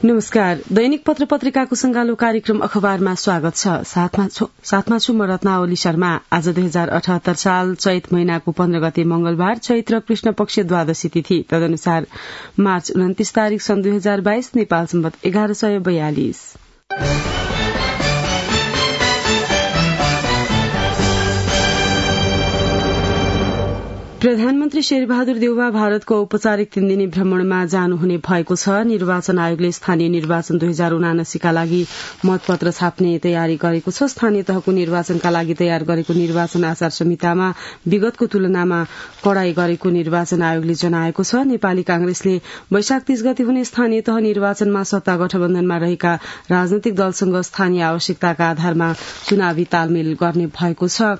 नमस्कार। दैनिक पत्र पत्रिकाको संगालो कार्यक्रम अखबारमा स्वागत छ। साथमा छु म रत्नावली शर्मा। आज 2078 साल चैत महिनाको 15 गते मंगलबार, चैत्र कृष्ण पक्ष द्वादशी तिथि, तदनुसार मार्च 29 तारिक सन् 2022, नेपाल सम्वत 1142। प्रधानमन्त्री शेरबहादुर देउवा भारतको औपचारिक 3 दिने भ्रमणमा जानुहुने भएको छ। निर्वाचन आयोगले स्थानीय निर्वाचन 2079 का लागि मतपत्र छाप्ने तयारी गरेको छ। स्थानीय तहको निर्वाचनका लागि तयार गरेको निर्वाचन आचार संहितामा विगतको तुलनामा कडाई गरेको निर्वाचन आयोगले जनाएको छ। नेपाली कांग्रेसले वैशाख 30 गते हुने स्थानीय तह निर्वाचनमा सत्ता गठबन्धनमा रहेका राजनैतिक दलसँग स्थानीय आवश्यकताका आधारमा चुनावी तालमेल गर्ने भएको छ।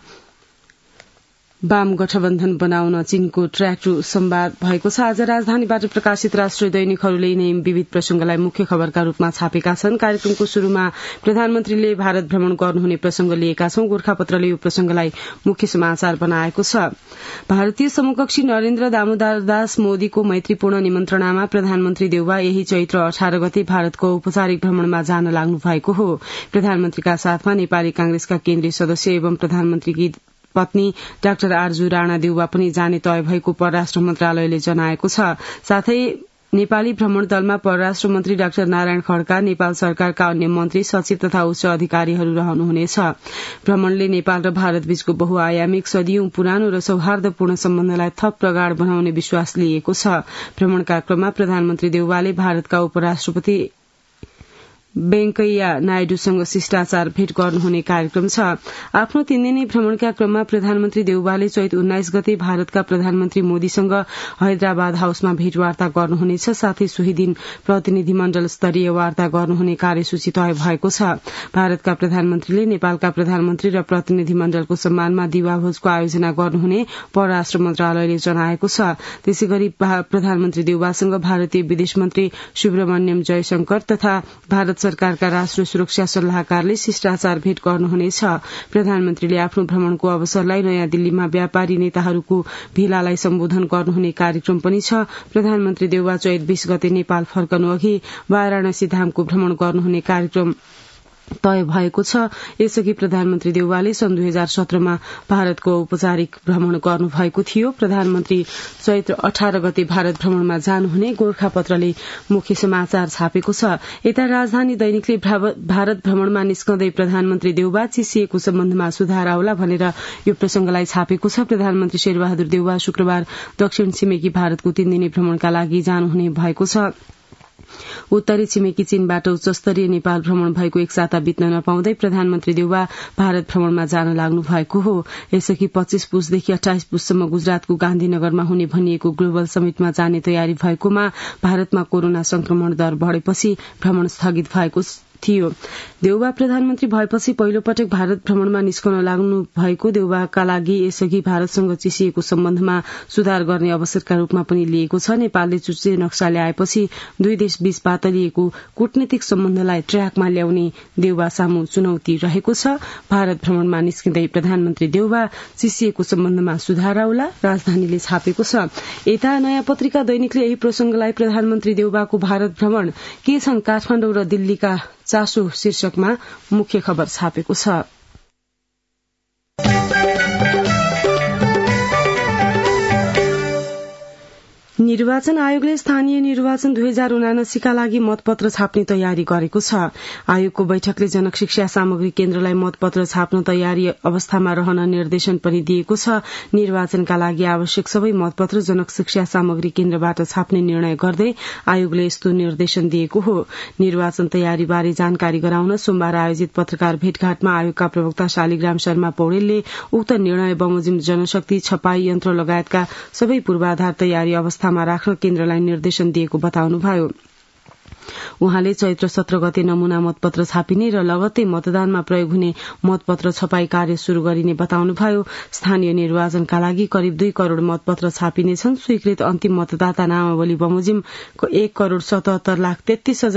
वाम गठबन्धन बनाउन चीनको ट्र्याक्टु संवाद भएको छ। आज राजधानीबाट प्रकाशित राष्ट्रिय दैनिकहरूले नै विविध प्रसंगलाई मुख्य खबरका रूपमा छापेका छन्। कार्यक्रमको शुरूमा प्रधानमन्त्रीले भारत भ्रमण गर्नुहुने प्रसंग लिएका छौं। गोर्खापत्रले यो प्रसंगलाई मुख्य समाचार बनाएको छ। भारतीय समकक्षी नरेन्द्र दामोदर दास मोदीको मैत्रीपूर्ण निमन्त्रणामा प्रधानमन्त्री देउवा यही चैत्र 18 गते भारतको औपचारिक भ्रमणमा जान लाग्नु भएको हो। प्रधानमन्त्रीका साथमा नेपाली कांग्रेसका केन्द्रीय सदस्य एवं प्रधानमन्त्रीकी पत्नी डाक्टर आरजू राणा देउवा पनि जाने तय भएको परराष्ट्र मन्त्रालयले जनाएको छ। साथै नेपाली भ्रमण दलमा परराष्ट्र मन्त्री डाक्टर नारायण खड्का, नेपाल सरकारका अन्य मन्त्री, सचिव तथा उच्च अधिकारीहरू रहनुहुनेछ। भ्रमणले नेपाल र भारत बीचको बहुआयामिक, सदियौं पुरानो र सौहार्दपूर्ण सम्बन्धलाई थप प्रगाढ़ बनाउने विश्वास लिएको छ। भ्रमणका क्रममा प्रधानमन्त्री देउवाले भारतका उपराष्ट्रपति वेंकैया नायडूसँग शिष्टाचार भेट गर्नुहुने कार्यक्रम छ। आफ्नो 3 दिने भ्रमणका क्रममा प्रधानमन्त्री देउवाले चैत 19 गते भारतका प्रधानमन्त्री मोदीसँग हैदराबाद हाउसमा भेटवार्ता गर्नुहुनेछ। साथै सोही दिन प्रतिनिधिमण्डल स्तरीय वार्ता गर्नुहुने कार्यसूची तय भएको छ। भारतका प्रधानमन्त्रीले नेपालका प्रधानमन्त्री र प्रतिनिधिमण्डलको सम्मानमा दिवाभोजको आयोजना गर्नुहुने परराष्ट्र मन्त्रालयले जनाएको छ। त्यसैगरी प्रधानमन्त्री देउवासँग भारतीय विदेश मन्त्री सुब्रमण्यम जयशंकर तथा भारत सरकारका राष्ट्रिय सुरक्षा सल्लाहकारले शिष्टाचार भेट गर्नुहुनेछ। प्रधानमन्त्रीले आफ्नो भ्रमणको अवसरलाई नयाँ दिल्लीमा व्यापारी नेताहरूको भेलालाई सम्बोधन गर्नुहुने कार्यक्रम पनि छ। प्रधानमन्त्री देउवा चैत 20 गते नेपाल फर्कनु अघि वाराणसी धामको भ्रमण गर्नुहुने कार्यक्रम तय भएको छ। यसअघि प्रधानमन्त्री देउवाले सन् 2017 मा भारतको औपचारिक भ्रमण गर्नुभएको थियो। प्रधानमन्त्री चैत्र 18 गते भारत भ्रमणमा जानुहुने गोर्खापत्रले मुख्य समाचार छापेको छ। यता राजधानी दैनिकले भारत भ्रमणमा निस्कँदै प्रधानमन्त्री देउवा चिसिएको सम्बन्धमा सुधार आउला भनेर यो प्रसंगलाई छापेको छ। प्रधानमन्त्री शेरबहादुर देउवा शुक्रबार दक्षिण छिमेकी भारतको 3 दिने भ्रमणका लागि जानुहुने भएको छ। उत्तरी छिमेकी चीनबाट उच्चस्तरीय नेपाल भ्रमण भएको 1 साता बित्न नपाउँदै प्रधानमन्त्री देउवा भारत भ्रमणमा जान लाग्नु भएको हो। यसअघि 25 पुसदेखि 28 पुससम्म गुजरातको गान्धीनगरमा हुने भनिएको ग्लोबल समिटमा जाने तयारी भएकोमा भारतमा कोरोना संक्रमण दर बढ़ेपछि भ्रमण स्थगित भएको थियो। देउवा प्रधानमन्त्री भएपछि पहिलो पटक भारत भ्रमणमा निस्कन लाग्नु भएको देउवाका लागि यसअघि भारतसँग चिसिएको सम्बन्धमा सुधार गर्ने अवसरका रूपमा पनि लिएको छ। नेपालले चुच्चे नक्सा ल्याएपछि दुई देश बीच पातलिएको कूटनीतिक सम्बन्धलाई ट्र्याकमा ल्याउने देउवा सामु चुनौती रहेको छ। भारत भ्रमणमा निस्किँदै प्रधानमन्त्री देउवा चिसिएको सम्बन्धमा सुधार आउला, राजधानीले छापेको छ। यता नयाँ पत्रिका दैनिकले यही प्रसंगलाई प्रधानमन्त्री देउवाको भारत भ्रमण के छन् काठमाडौँ र दिल्लीका चासो शीर्षकमा मुख्य खबर छापेको छ। निर्वाचन आयोगले स्थानीय निर्वाचन 2079 का लागि मतपत्र छाप्ने तयारी गरेको छ। आयोगको बैठकले जनशिक्षा सामग्री केन्द्रलाई मतपत्र छाप्न तयारी अवस्थामा रहन निर्देशन पनि दिएको छ। निर्वाचनका लागि आवश्यक सबै मतपत्र जनशिक्षा सामग्री केन्द्रबाट छाप्ने निर्णय गर्दै आयोगले यस्तो निर्देशन दिएको हो। निर्वाचन तयारीबारे जानकारी गराउन सोमबार आयोजित पत्रकार भेटघाटमा आयोगका प्रवक्ता शालिग्राम शर्मा पौडेलले उक्त निर्णय बमोजिम जनशक्ति, छपाई यन्त्र लगायतका सबै पूर्वाधार तयारी अवस्थामा राख्न केन्द्रलाई निर्देशन दिएको बताउनुभयो। उहाँले चैत्र 17 गते नमूना मतपत्र छापिने र लगत्तै मतदानमा प्रयोग हुने मतपत्र छपाई कार्य शुरू गरिने बताउनुभयो। स्थानीय निर्वाचनका लागि करिब 2 करोड़ मतपत्र छापिनेछन्। स्वीकृत अन्तिम मतदाता नामावली बमोजिम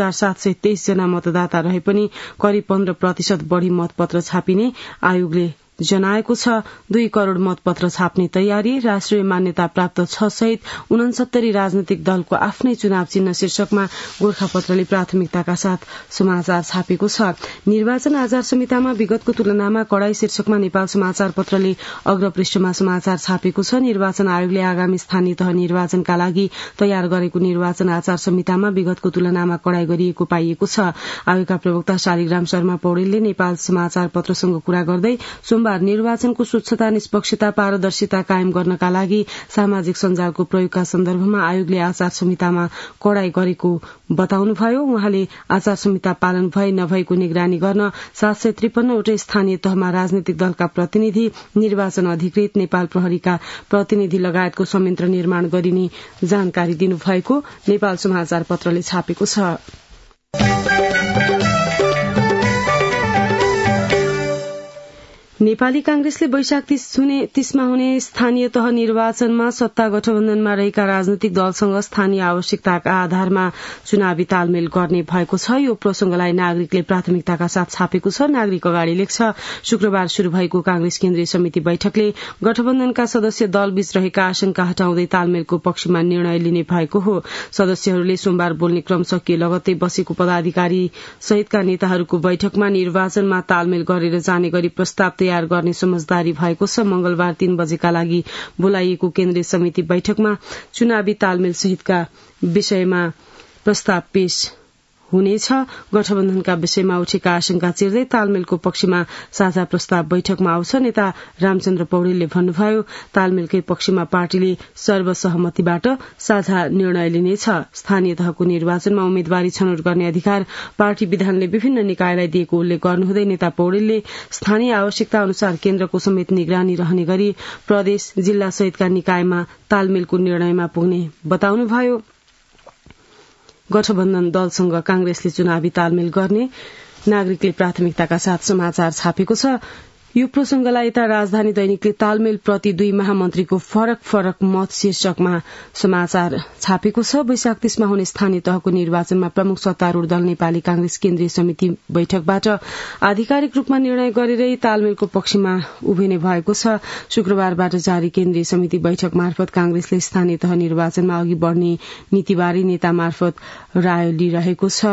1,77,33,723 जना मतदाता रहे पनि करिब 15% बढ़ी मतपत्र छापिने आयोगले जनाएको छ। 2 करोड़ मतपत्र छाप्ने तयारी, राष्ट्रिय मान्यता प्राप्त 6 सहित 69 राजनैतिक दलको आफ्नै चुनाव चिन्ह शीर्षकमा गोरखापत्रले प्राथमिकताका साथ समाचार छापेको छ। निर्वाचन आचार संहितामा विगतको तुलनामा कड़ाई शीर्षकमा नेपाल समाचार पत्रले अग्रपृष्ठमा समाचार छापेको छ। निर्वाचन आयोगले आगामी स्थानीय तह निर्वाचनका लागि तयार गरेको निर्वाचन आचार संहितामा विगतको तुलनामा कड़ाई गरिएको पाइएको छ। आयोगका प्रवक्ता शालिग्राम शर्मा पौडेलले नेपाल समाचार पत्रसँग कुरा गर्दै सोमबार निर्वाचनको स्वच्छता, निष्पक्षता, पारदर्शिता कायम गर्नका लागि सामाजिक सञ्जालको प्रयोगका सन्दर्भमा आयोगले आचार संहितामा कड़ाई गरेको बताउनुभयो। उहाँले आचार संहिता पालन भए नभएको निगरानी गर्न 753 वटै स्थानीय तहमा राजनैतिक दलका प्रतिनिधि, निर्वाचन अधिकृत, नेपाल प्रहरीका प्रतिनिधि लगायतको संयन्त्र निर्माण गरिने जानकारी दिनुभएको नेपाल समाचार पत्रले छापेको छ। नेपाली कांग्रेसले वैशाख 30मा हुने स्थानीय तह निर्वाचनमा सत्ता गठबन्धनमा रहेका राजनैतिक दलसँग स्थानीय आवश्यकताका आधारमा चुनावी तालमेल गर्ने भएको छ। यो प्रसंगलाई नागरिकले प्राथमिकताका साथ छापेको छ। नागरिक अगाडि लेख्छ, शुक्रबार शुरू भएको कांग्रेस केन्द्रीय समिति बैठकले गठबन्धनका सदस्य दलबीच रहेका आशंका हटाउँदै तालमेलको पक्षमा निर्णय लिने भएको हो। सदस्यहरूले सोमबार बोल्ने क्रम सकिए लगत्तै बसेको पदाधिकारी सहितका नेताहरूको बैठकमा निर्वाचनमा तालमेल गरेर जाने गरी प्रस्ताव तयार गर्ने समझदारी भएको छ। मंगलबार 3 बजेका लागि बोलाइएको केन्द्रीय समिति बैठकमा चुनावी तालमेल सहितका विषयमा प्रस्ताव पेश हुनेछ। गठबन्धनका विषयमा उठेका आशंका चिर्दै तालमेलको पक्षमा साझा प्रस्ताव बैठकमा आउँछ। नेता रामचन्द्र पौडेलले भन्नुभयो, तालमेलकै पक्षमा पार्टीले सर्वसहमतिबाट साझा निर्णय लिनेछ। स्थानीय तहको निर्वाचनमा उम्मेद्वारी छनौट गर्ने अधिकार पार्टी विधानले विभिन्न निकायलाई दिएको उल्लेख गर्नुहुँदै नेता पौडेलले स्थानीय आवश्यकता अनुसार केन्द्रको समेत निगरानी रहने गरी प्रदेश, जिल्ला सहितका निकायमा तालमेलको निर्णयमा पुग्ने बताउनुभयो। गठबन्धन दलसँग कांग्रेसले चुनावी तालमेल गर्ने नागरिकले प्राथमिकताका साथ समाचार छापेको छ। यो प्रसंगलाई यता राजधानी दैनिकले तालमेल प्रति 2 महामन्त्रीको फरक मत शीर्षकमा समाचार छापेको छ। वैशाख 30मा हुने स्थानीय तहको निर्वाचनमा प्रमुख सत्तारूढ़ दल नेपाली कांग्रेस केन्द्रीय समिति बैठकबाट आधिकारिक रूपमा निर्णय गरेरै तालमेलको पक्षमा उभिने भएको छ। शुक्रबारबाट जारी केन्द्रीय समिति बैठक मार्फत कांग्रेसले स्थानीय तह निर्वाचनमा अघि बढ़ने नीतिबारे नेता मार्फत राय लिइरहेको छ।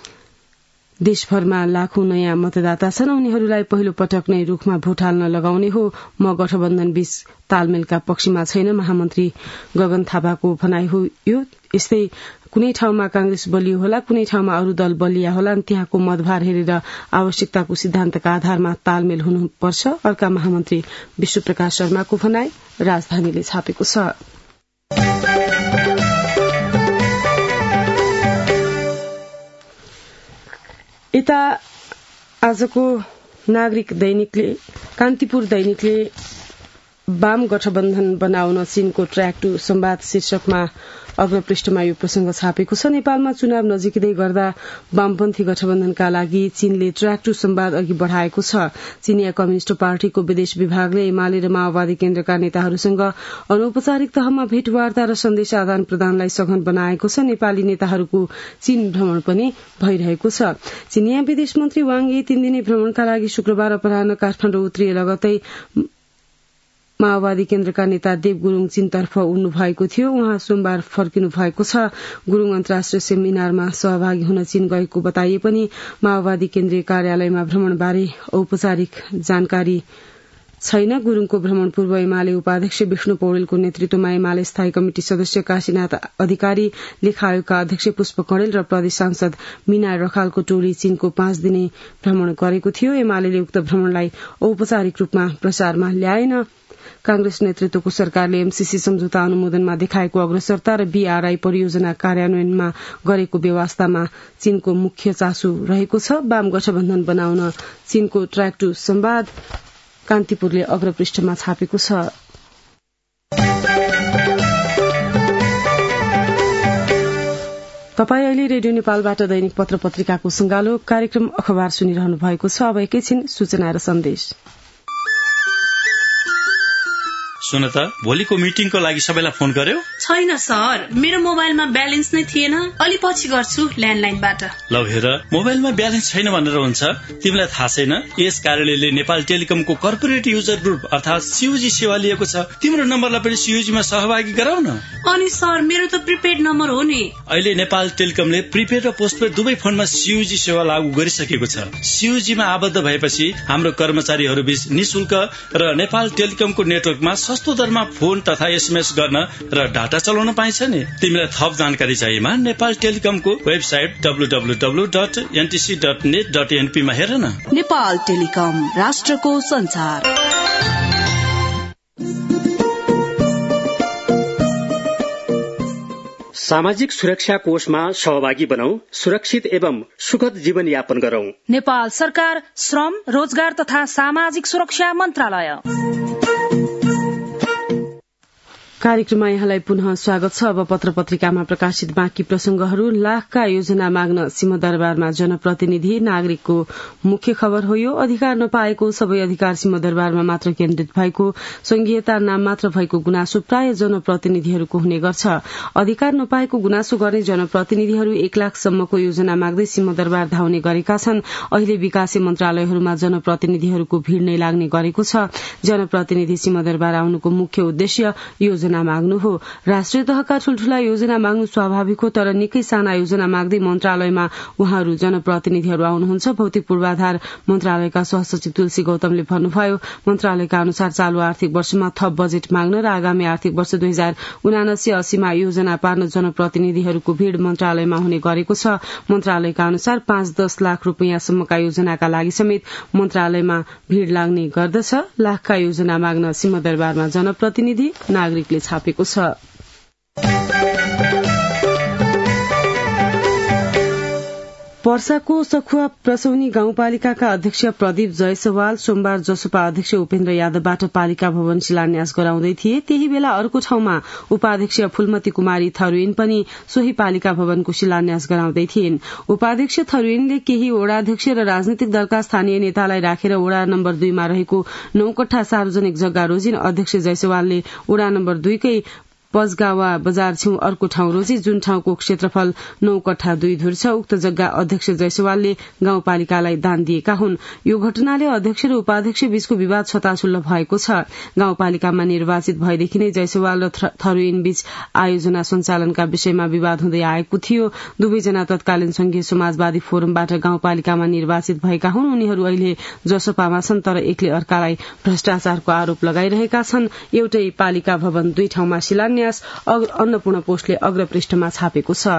देशभरमा लाखौं नयाँ मतदाता छन्, उनीहरूलाई पहिलो पटक नै रूखमा भोट हाल्न लगाउने हो। म गठबन्धन बीच तालमेलका पक्षमा छैन, महामन्त्री गगन थापाको भनाई हो। यो यस्तै कुनै ठाउँमा कांग्रेस बलियो होला, कुनै ठाउँमा अरू दल बलिया होला, त्यहाँको मतभार हेरेर आवश्यकताको सिद्धान्तका आधारमा तालमेल हुनुपर्छ। अर्का महामन्त्री विश्वप्रकाश शर्माको भनाई राजधानीले छापेको छ। यता आजको नागरिक दैनिकले कान्तिपुर दैनिकले वाम गठबन्धन बनाउन चीनको ट्र्याक टू संवाद शीर्षकमा अग्रपृष्ठमा यो प्रसंग छापेको छ। नेपालमा चुनाव नजिकै गर्दा वामपन्थी गठबन्धनका लागि चीनले ट्र्याक टू संवाद अघि बढ़ाएको छ। चीनिया कम्युनिष्ट पार्टीको विदेश विभागले एमाले र माओवादी केन्द्रका नेताहरूसँग अनौपचारिक तहमा भेटवार्ता र सन्देश आदान प्रदानलाई सघन बनाएको छ। नेपाली नेताहरूको चीन भ्रमण पनि भइरहेको छ। चीनिया विदेश मन्त्री वाङ यी 3 दिने भ्रमणका लागि शुक्रबार अपराह्न काठमाडौँ उत्रिए लगतै माओवादी केन्द्रका नेता देव गुरूङ चीनतर्फ उड्नु भएको थियो। उहाँ सोमबार फर्किनु भएको छ। गुरूङ अन्तर्राष्ट्रिय सेमिनारमा सहभागी हुन चीन गएको बताइए पनि माओवादी केन्द्रीय कार्यालयमा भ्रमणबारे औपचारिक जानकारी छैन। गुरूङको भ्रमण पूर्व एमाले उपाध्यक्ष विष्णु पौडेलको नेतृत्वमा एमाले स्थायी कमिटी सदस्य काशीनाथ अधिकारी, लेखा आयोगका अध्यक्ष पुष्प कणेल र प्रदेश सांसद मीना रखालको टोली चीनको 5 दिने भ्रमण गरेको थियो। एमाले उक्त भ्रमणलाई औपचारिक रूपमा प्रचारमा ल्याएन। कांग्रेस नेतृत्वको सरकारले एमसीसी सम्झौता अनुमोदनमा देखाएको अग्रसरता र बीआरआई परियोजना कार्यान्वयनमा गरेको व्यवस्थामा चीनको मुख्य चासो रहेको छ। वाम गठबन्धन बनाउन चीनको ट्र्याक टू संवाद कान्तिपुरले अग्रपृष्ठमा छापेको छ। तपाई अहिले रेडियो नेपालबाट दैनिक पत्र पत्रिकाको संगालो कार्यक्रम अखबार सुनिरहनु भएको छ। अब एकैछिन सूचना र सन्देश। सुन त, भोलिको मिटिङको लागि सबैलाई फोन गर्यो? छैन सर, मेरो मोबाइलमा ब्यालेन्स नै थिएन। अलि पछि गर्छु ल्यान्डलाइनबाट। ल हेर, मोबाइलमा ब्यालेन्स छैन भनेर हुन्छ? तिमीलाई थाहा छैन यस कार्यालयले नेपाल टेलिकमको कर्पोरेट युजर ग्रुप अर्थात सीयूजी सेवा लिएको छ। तिम्रो नम्बरलाई पनि सीयूजीमा सहभागी गराउन। अनि सर, मेरो त प्रिपेड नम्बर हो नि। अहिले नेपाल टेलिकमले प्रिपेड र पोस्टपेड दुवै फोनमा सीयूजी सेवा लागू गरिसकेको छ। सीयूजीमा आबद्ध भएपछि हाम्रो कर्मचारीहरू बीच निशुल्क र नेपाल टेलिकमको नेटवर्कमा सस्तो दरमा फोन तथा एसएमएस गर्न र डाटा चलाउन पाइन्छ नि। तिमीलाई थप जानकारी चाहिएमा नेपाल टेलिकमको वेबसाइट www.ntc.net.np मा हेर न। नेपाल टेलिकम, राष्ट्रको संचार। सामाजिक सुरक्षा कोषमा सहभागी बनाऊ, सुरक्षित एवं सुखद जीवन यापन गरौं। नेपाल सरकार, श्रम, रोजगार तथा सामाजिक सुरक्षा मन्त्रालय। कार्यक्रममा यहाँलाई पुनः स्वागत छ। अब पत्र पत्रिकामा प्रकाशित बाँकी प्रसंगहरू। लाखका योजना माग्न सिंहदरबारमा जनप्रतिनिधि, नागरिकको मुख्य खबर हो यो। अधिकार नपाएको सबै अधिकार सिंहदरबारमा मात्र केन्द्रित भएको, संघीयता नाम मात्र भएको गुनासो प्राय जनप्रतिनिधिहरूको हुने गर्छ। अधिकार नपाएको गुनासो गर्ने जनप्रतिनिधिहरू 1 लाखसम्मको योजना माग्दै सिंहदरबार धाउने गरेका छन्। अहिले विकासे मन्त्रालयहरूमा जनप्रतिनिधिहरूको भीड़ नै लाग्ने गरेको छ। जनप्रतिनिधि सिंहदरबार आउनुको मुख्य उद्देश्य योजना माग्नु हो। राष्ट्रिय तहका ठूल्ठूला योजना माग्नु स्वाभाविक हो, तर निकै साना योजना माग्दै मन्त्रालयमा उहाँहरू जनप्रतिनिधिहरू आउनुहुन्छ। भौतिक पूर्वाधार मन्त्रालयका सहसचिव तुलसी गौतमले भन्नुभयो, मन्त्रालयका अनुसार चालू आर्थिक वर्षमा थप बजेट माग्न र आगामी आर्थिक वर्ष 2079-80 मा योजना पार्न जनप्रतिनिधिहरूको भीड़ मन्त्रालयमा हुने गरेको छ। मन्त्रालयका अनुसार 5-10 लाख रूपियाँसम्मका योजनाका लागि समेत मन्त्रालयमा भीड़ लाग्ने गर्दछ। लाखका योजना माग्न सिंहदरबारमा जनप्रतिनिधि, नागरिकले छापेको छ। पर्साको सखुवा प्रसौनी गाउँपालिकाका अध्यक्ष प्रदीप जयसवाल सोमबार जसपा अध्यक्ष उपेन्द्र यादवबाट पालिका भवन शिलान्यास गराउँदै थिए। त्यही बेला अर्को ठाउँमा उपाध्यक्ष फूलमती कुमारी थरूइन पनि सोही पालिका भवनको शिलान्यास गराउँदै थिइन्। उपाध्यक्ष थरूइनले केही वडाध्यक्ष र राजनीतिक दलका स्थानीय नेतालाई राखेर वडा नम्बर 2 मा रहेको 9 कट्ठा सार्वजनिक जग्गा रोजिन। अध्यक्ष जयसवालले वडा नम्बर 2 कै पजगावा बजार छेउ अर्को ठाउँ रोजी, जुन ठाउँको क्षेत्रफल 9 कट्ठा 2 धुर छ। उक्त जग्गा अध्यक्ष जयसवालले गाउँपालिकालाई दान दिएका हुन्। यो घटनाले अध्यक्ष र उपाध्यक्ष बीचको विवाद छताछुल्ल भएको छ। गाउँपालिकामा निर्वाचित भएदेखि नै जयसवाल र थरूइन बीच आयोजना सञ्चालनका विषयमा विवाद हुँदै आएको थियो। दुवैजना तत्कालीन संघीय समाजवादी फोरमबाट गाउँपालिकामा निर्वाचित भएका हुन्। उनीहरू अहिले जसपामा छन्, तर एकले अर्कालाई भ्रष्टाचारको आरोप लगाइरहेका छन्। एउटै पालिका भवन 2 ठाउँमा शिलान्यास अन्नपूर्ण पोस्टले अग्रपृष्ठमा छापेको छ।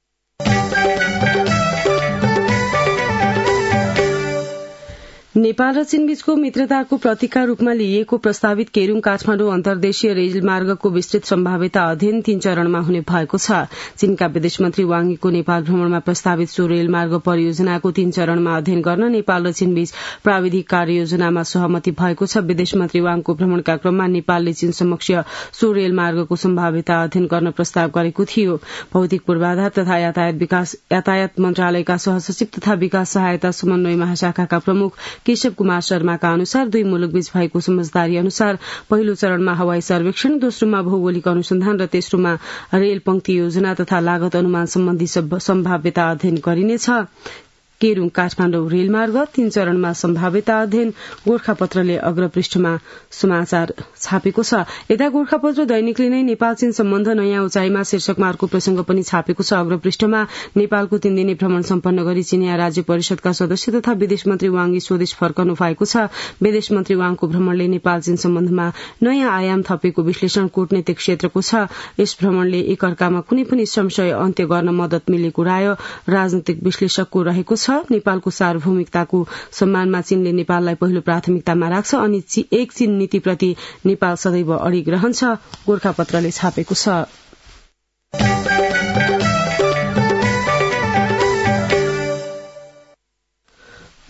नेपाल र चीनबीचको मित्रताको प्रतीकका रूपमा लिइएको प्रस्तावित केरूङ काठमाडौँ अन्तर्देशीय रेलमार्गको विस्तृत सम्भाव्यता अध्ययन 3 चरणमा हुने भएको छ। चीनका विदेश मन्त्री वाङ यीको नेपाल भ्रमणमा प्रस्तावित सो रेलमार्ग परियोजनाको 3 चरणमा अध्ययन गर्न नेपाल र चीनबीच प्राविधिक कार्ययोजनामा सहमति भएको छ। विदेश मन्त्री वाङको भ्रमणका क्रममा नेपालले चीन समक्ष सो रेलमार्गको सम्भाव्यता अध्ययन गर्न प्रस्ताव गरेको थियो। भौतिक पूर्वाधार तथा यातायात मन्त्रालयका सहसचिव तथा विकास सहायता समन्वय महाशाखाका प्रमुख केशव कुमार शर्माका अनुसार दुई मुलुकबीच भएको समझदारी अनुसार पहिलो चरणमा हवाई सर्वेक्षण, दोस्रोमा भौगोलिक अनुसन्धान र तेस्रोमा रेल पंक्ति योजना तथा लागत अनुमान सम्बन्धी सम्भाव्यता अध्ययन गरिनेछ। केरूङ काठमाडौँ रेलमार्ग 3 चरणमा सम्भाव्यता अध्ययन गोर्खापत्रले अग्रपृष्ठमा समाचार छापेको छ। यता गोर्खापत्र दैनिकले नै नेपाल चीन सम्बन्ध नयाँ उचाइमा शीर्षकमा अर्को प्रसंग पनि छापेको छ। अग्रपृष्ठमा नेपालको 3 दिने भ्रमण सम्पन्न गरी चिनिया राज्य परिषदका सदस्य तथा विदेश मन्त्री वाङ यी स्वदेश फर्कनु भएको छ। विदेश मन्त्री वाङको भ्रमणले नेपाल चीन सम्बन्धमा नयाँ आयाम थपेको विश्लेषण कूटनीतिक क्षेत्रको छ। यस भ्रमणले एकअर्कामा कुनै पनि संशय अन्त्य गर्न मद्दत मिलेको राय राजनीतिक विश्लेषकको रहेको छ। नेपालको सार्वभौमिकताको सम्मानमा चीनले नेपाललाई पहिलो प्राथमिकतामा राख्छ अनि एक चीन नीतिप्रति नेपाल सदैव अडिग रहन्छ, गोर्खापत्रले छापेको छ।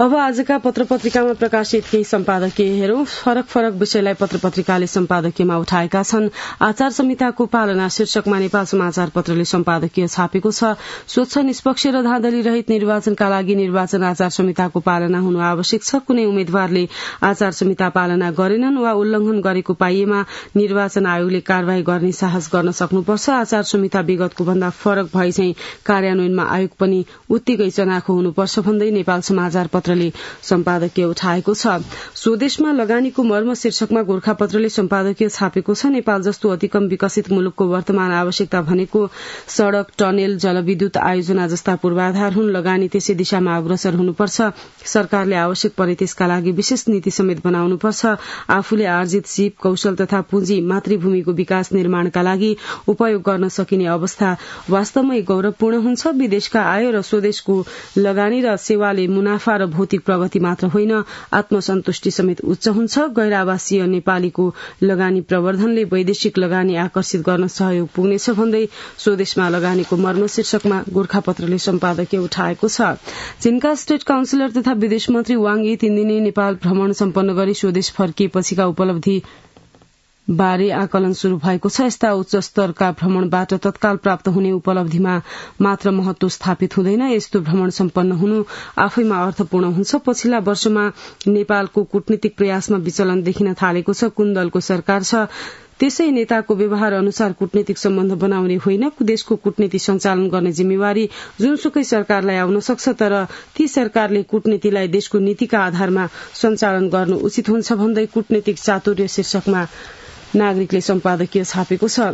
अब आजका पत्र-पत्रिकामा प्रकाशित केही सम्पादकीय हेरौं। फरक फरक विषयलाई पत्र-पत्रिकाले सम्पादकीयमा उठाएका छन्। आचार संहिताको पालना शीर्षकमा नेपाल समाचार पत्रले सम्पादकीय छापेको छ। स्वच्छ, निष्पक्ष र धाँधली रहित निर्वाचनका लागि निर्वाचन आचार संहिताको पालना हुनु आवश्यक छ। कुनै उम्मेद्वारले आचार संहिता पालना गरेनन् वा उल्लंघन गरेको पाइएमा निर्वाचन आयोगले कार्यवाही गर्ने साहस गर्न सक्नुपर्छ। आचार संहिता विगतको भन्दा फरक भए चाहिँ कार्यान्वयनमा आयोग पनि उत्तिकै चनाखो हुनुपर्छ भन्दै नेपाल समाचार पत्रले सम्पादकीय उठाएको छ। स्वदेशमा लगानीको मर्म शीर्षकमा गोरखापत्रले सम्पादकीय छापेको छ। नेपाल जस्तो अति कम विकसित मुलुकको वर्तमान आवश्यकता भनेको सड़क, टनेल, जलविद्युत आयोजना जस्ता पूर्वाधार हुन्। लगानी त्यसै दिशामा अग्रसर हुनुपर्छ। सरकारले आवश्यक परे त्यसका लागि विशेष नीति समेत बनाउनुपर्छ। आफूले आर्जित सिप, कौशल तथा पुँजी मातृभूमिको विकास निर्माणका लागि उपयोग गर्न सकिने अवस्था वास्तवमै गौरवपूर्ण हुन्छ। विदेशका आय र स्वदेशको लगानी र सेवाले मुनाफा र भौतिक प्रगति मात्र होइन, आत्मसन्तुष्टि समेत उच्च हुन्छ। गैर आवासीय नेपालीको लगानी प्रवर्धनले वैदेशिक लगानी आकर्षित गर्न सहयोग पुग्नेछ भन्दै स्वदेशमा लगानीको मर्म शीर्षकमा गोरखापत्रले सम्पादकीय उठाएको छ। चीनका स्टेट काउन्सिलर तथा विदेश मन्त्री वाङ यी 3 दिने नेपाल भ्रमण सम्पन्न गरी स्वदेश फर्किएपछिका उपलब्धि बारे आकलन शुरू भएको छ। यस्ता उच्च स्तरका भ्रमणबाट तत्काल प्राप्त हुने उपलब्धिमा मात्र महत्व स्थापित हुँदैन। यस्तो भ्रमण सम्पन्न हुनु आफैमा अर्थपूर्ण हुन्छ। पछिल्ला वर्षमा नेपालको कूटनीतिक प्रयासमा विचलन देखिन थालेको छ। कुन दलको सरकार छ त्यसै नेताको व्यवहार अनुसार कूटनीतिक सम्बन्ध बनाउने होइन। देशको कूटनीति सञ्चालन गर्ने जिम्मेवारी जुनसुकै सरकारलाई आउन सक्छ, तर ती सरकारले कूटनीतिलाई देशको नीतिका आधारमा सञ्चालन गर्नु उचित हुन्छ भन्दै कूटनीतिक चातुर्य शीर्षकमा नागरिकले सम्पादकीय छापेको छ।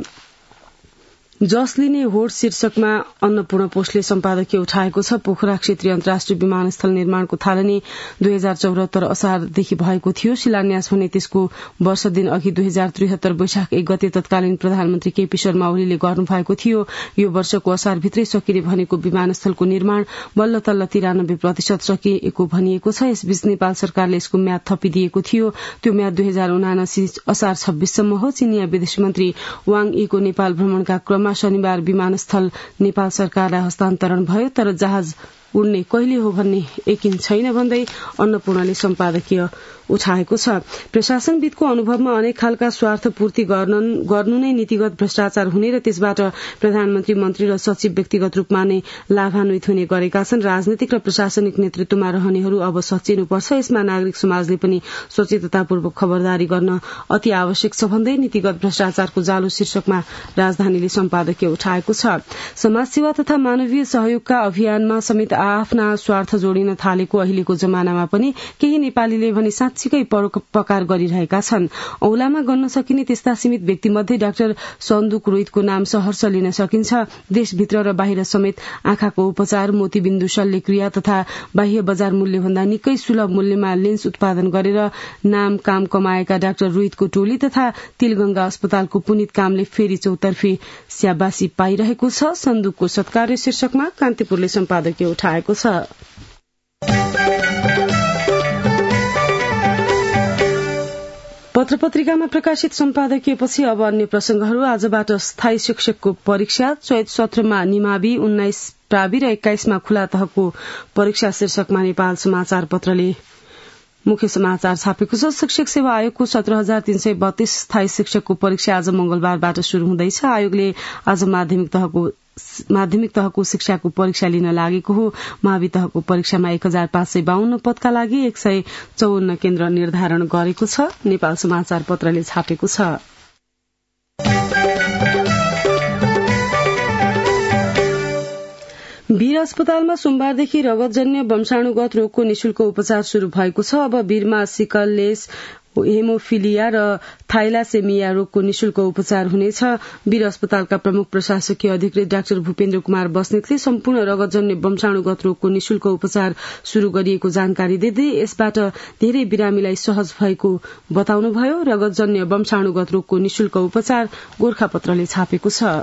जस लिने होड शीर्षकमा अन्नपूर्ण पोस्टले सम्पादकीय उठाएको छ। पोखरा क्षेत्रीय अन्तर्राष्ट्रिय विमानस्थल निर्माणको थालनी 2074 असारदेखि भएको थियो। शिलान्यास भने त्यसको वर्ष दिन अघि 2073 वैशाख 1 गते तत्कालीन प्रधानमन्त्री केपी शर्मा ओलीले गर्नुभएको थियो। यो वर्षको असारभित्रै सकिने भनेको विमानस्थलको निर्माण बल्ल तल्ल 93% सकिएको भनिएको छ। यसबीच नेपाल सरकारले यसको म्याद थपिदिएको थियो। त्यो म्याद 2079 असार 26 सम्म हो। चीनिया विदेश मन्त्री वाङ यीको नेपाल भ्रमणका क्रममा शनिबार विमानस्थल नेपाल सरकारलाई हस्तान्तरण भयो, तर जहाज उड्ने कहिले हो भन्ने यकिन छैन भन्दै अन्नपूर्णले सम्पादकीय उठाएको छ। प्रशासनविदको अनुभवमा अनेक खालका स्वार्थ पूर्ति गर्नु नै नीतिगत भ्रष्टाचार हुने र त्यसबाट प्रधानमन्त्री, मन्त्री र सचिव व्यक्तिगत रूपमा नै लाभान्वित हुने गरेका छन्। राजनीतिक र प्रशासनिक नेतृत्वमा रहनेहरू अब सचेर्नुपर्छ। यसमा नागरिक समाजले पनि सचेततापूर्वक खबरदारी गर्न अति आवश्यक छ भन्दै नीतिगत भ्रष्टाचारको जालो शीर्षकमा राजधानीले सम्पादकीय उठाएको छ। समाजसेवा तथा मानवीय सहयोगका अभियानमा समेत आफ्ना स्वार्थ जोडिन थालेको अहिलेको जमानामा पनि केही नेपालीले भने साँच्चीकै परोपकार गरिरहेका छन्। औलामा गर्न सकिने त्यस्ता सीमित व्यक्तिमध्ये डाक्टर सन्दुक रोहितको नाम सहर्ष लिन सकिन्छ। देशभित्र र बाहिर समेत आँखाको उपचार, मोतीबिन्दु शल्यक्रिया तथा बाह्य बजार मूल्यभन्दा निकै सुलभ मूल्यमा लेन्स उत्पादन गरेर नाम काम कमाएका डाक्टर रोहितको टोली तथा तिलगंगा अस्पतालको पुनित कामले फेरि चौतर्फी स्याबासी पाइरहेको छ। सन्दुकको सत्कार्य शीर्षकमा कान्तिपुरले सम्पादकीय उठाएको छ। पत्र-पत्रिकामा प्रकाशित सम्पादकीयपछि अब अन्य प्रसंगहरू। आजबाट स्थायी शिक्षकको परीक्षा, चैत सत्रमा निमावि, 19 प्रावि र 21 मा खुला तहको परीक्षा शीर्षकमा नेपाल समाचार पत्रले मुख्य समाचार छापेको छ। शिक्षक सेवा आयोगको 17,332 स्थायी शिक्षकको परीक्षा आज मंगलबारबाट शुरू हुँदैछ। आयोगले आज माध्यमिक तहको शिक्षाको परीक्षा लिन लागेको हो। मावि तहको परीक्षामा 1552 पदका लागि 154 केन्द्र निर्धारण गरेको छ। नेपाल समाचार पत्रले छापेको छ। वीर अस्पतालमा सोमबारदेखि रगतजन्य वंशाणुगत रोगको निशुल्क उपचार शुरू भएको छ। अब वीरमा सिकललेस, हेमोफिलिया र थाइलासेमिया रोगको निशुल्क उपचार हुनेछ। वीर अस्पतालका प्रमुख प्रशासकीय अधिकृत डाक्टर भूपेन्द्र कुमार बस्नेतले सम्पूर्ण रगतजन्य वंशाणुगत रोगको निशुल्क उपचार शुरू गरिएको जानकारी दिँदै यसबाट धेरै बिरामीलाई सहज भएको बताउनुभयो। रगतजन्य वंशाणुगत रोगको निशुल्क उपचार गोरखापत्रले छापेको छ।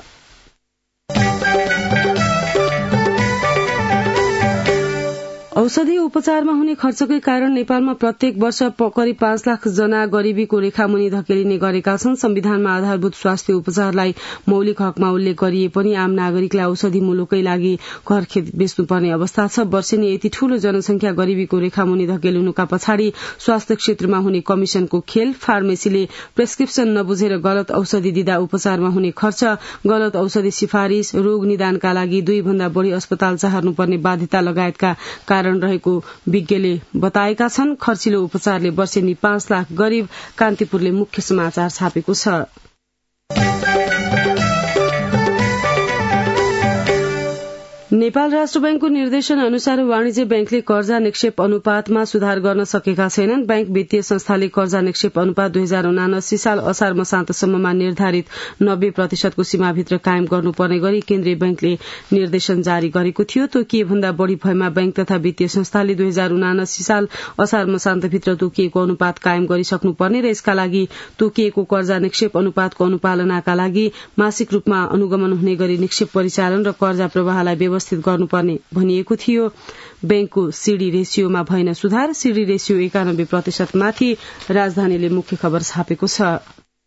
औषधि उपचारमा हुने खर्चकै कारण नेपालमा प्रत्येक वर्ष करिब 5 लाख जना गरीबीको रेखामुनि धकेलिने गरेका छन्। संविधानमा आधारभूत स्वास्थ्य उपचारलाई मौलिक हकमा उल्लेख गरिए पनि आम नागरिकलाई औषधि मुलुकै लागि घर खेत बेच्नुपर्ने अवस्था छ। वर्षेनी यति ठूलो जनसंख्या गरीबीको रेखामुनि धकेलिनुका पछाडि स्वास्थ्य क्षेत्रमा हुने कमिशनको खेल, फार्मेसीले प्रेस्क्रिप्सन नबुझेर गलत औषधि दिँदा उपचारमा हुने खर्च, गलत औषधि सिफारिश, रोग निदानका लागि 2 भन्दा बढ़ी अस्पताल चहार्नुपर्ने बाध्यता लगायतका कारण रहेको विज्ञले बताएका छन्। खर्चिलो उपचारले वर्षेनी 5 लाख गरीब, कान्तिपुरले मुख्य समाचार छापेको छ। नेपाल राष्ट्र बैंकको निर्देशन अनुसार वाणिज्य बैंकले कर्जा निक्षेप अनुपातमा सुधार गर्न सकेका छैनन्। बैंक वित्तीय संस्थाले कर्जा निक्षेप अनुपात 2079 साल असार मसान्तसम्ममा निर्धारित 90% को सीमाभित्र कायम गर्नुपर्ने गरी केन्द्रीय बैंकले निर्देशन जारी गरेको थियो। तोकिए भन्दा बढ़ी भएमा बैंक तथा वित्तीय संस्थाले 2079 साल असार मसान्तभित्र तोकिएको अनुपात कायम गरिसक्नुपर्ने र यसका लागि तोकिएको कर्जा निक्षेप अनुपातको अनुपालनाका लागि मासिक रूपमा अनुगमन हुने गरी निक्षेप परिचालन र कर्जा प्रवाहलाई व्यवस्थित गर्नुपर्ने भनिएको थियो। बैंकको सीडी रेशियोमा भएन सुधार, सीडी रेशियो 91% माथि, राजधानीले मुख्य खबर छापेको छ।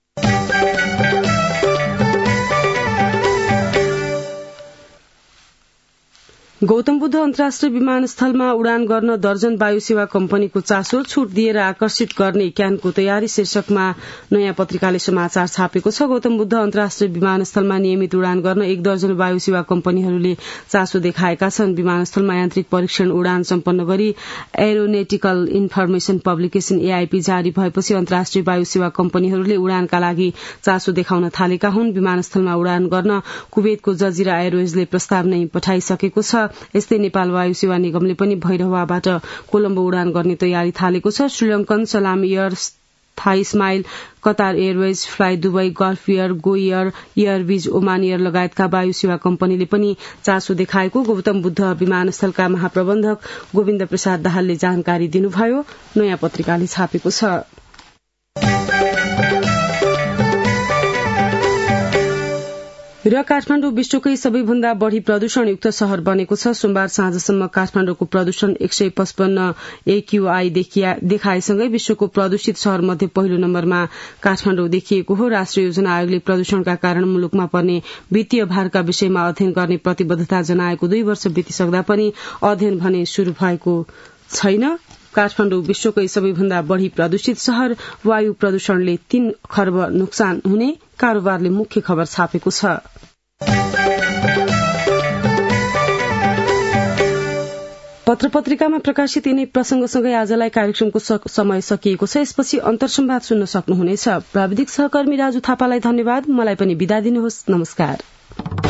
गौतम बुद्ध अन्तर्राष्ट्रिय विमानस्थलमा उडान गर्न दर्जन वायु सेवा कम्पनीको चासो, छूट दिएर आकर्षित गर्ने क्यानको तयारी शीर्षकमा नयाँ पत्रिकाले समाचार छापेको छ। गौतम बुद्ध अन्तर्राष्ट्रिय विमानस्थलमा नियमित उडान गर्न 1 दर्जन वायु सेवा कम्पनीहरूले चासो देखाएका छन्। विमानस्थलमा यान्त्रिक परीक्षण उडान सम्पन्न गरी एरोनेटिकल इन्फर्मेशन पब्लिकेशन एआईपी जारी भएपछि अन्तर्राष्ट्रिय वायु सेवा कम्पनीहरूले उडानका लागि चासो देखाउन थालेका हुन्। विमानस्थलमा उडान गर्न कुवेतको जजिरा एयरवेजले प्रस्ताव नै पठाइसकेको छ। यस्तै नेपाल वायु सेवा निगमले पनि भैरहवाबाट कोलम्बो उडान गर्ने तयारी थालेको छ। SriLankan Salam Air, Thai Smile, Qatar Airways, fly Dubai, Gulf Air, Go Air, एयरविज, ओमान एयर लगायतका वायु सेवा कम्पनीले पनि चासो देखाएको गौतम बुद्ध विमानस्थलका महाप्रबन्धक गोविन्द प्रसाद दाहालले जानकारी दिनुभयो, नयाँ पत्रिकाले छापेको छ। र काठमाडौँ विश्वकै सबैभन्दा बढ़ी प्रदूषणयुक्त शहर बनेको छ। सोमबार साँझसम्म काठमाडौँको प्रदूषण 155 AQI देखाएसँगै विश्वको प्रदूषित शहर मध्ये पहिलो नम्बरमा काठमाडौँ देखिएको हो। राष्ट्रिय योजना आयोगले प्रदूषणका कारण मुलुकमा पर्ने वित्तीय भारका विषयमा अध्ययन गर्ने प्रतिबद्धता जनाएको 2 वर्ष बितिसक्दा पनि अध्ययन भने शुरू भएको छैन। काठमाडौँ विश्वकै सबैभन्दा बढ़ी प्रदूषित शहर, वायु प्रदूषणले 3 खर्ब नोक्सान हुने कारोबारले मुख्य खबर छापेको छ। पत्र-पत्रिकामा प्रकाशित यिनै प्रसंगसँगै आजलाई कार्यक्रमको समय सकिएको छ। यसपछि अन्तर्संवाद सुन्न सक्नुहुनेछ। प्राविधिक सहकर्मी राजु थापालाई धन्यवाद। मलाई पनि बिदा दिनुहोस्। नमस्कार।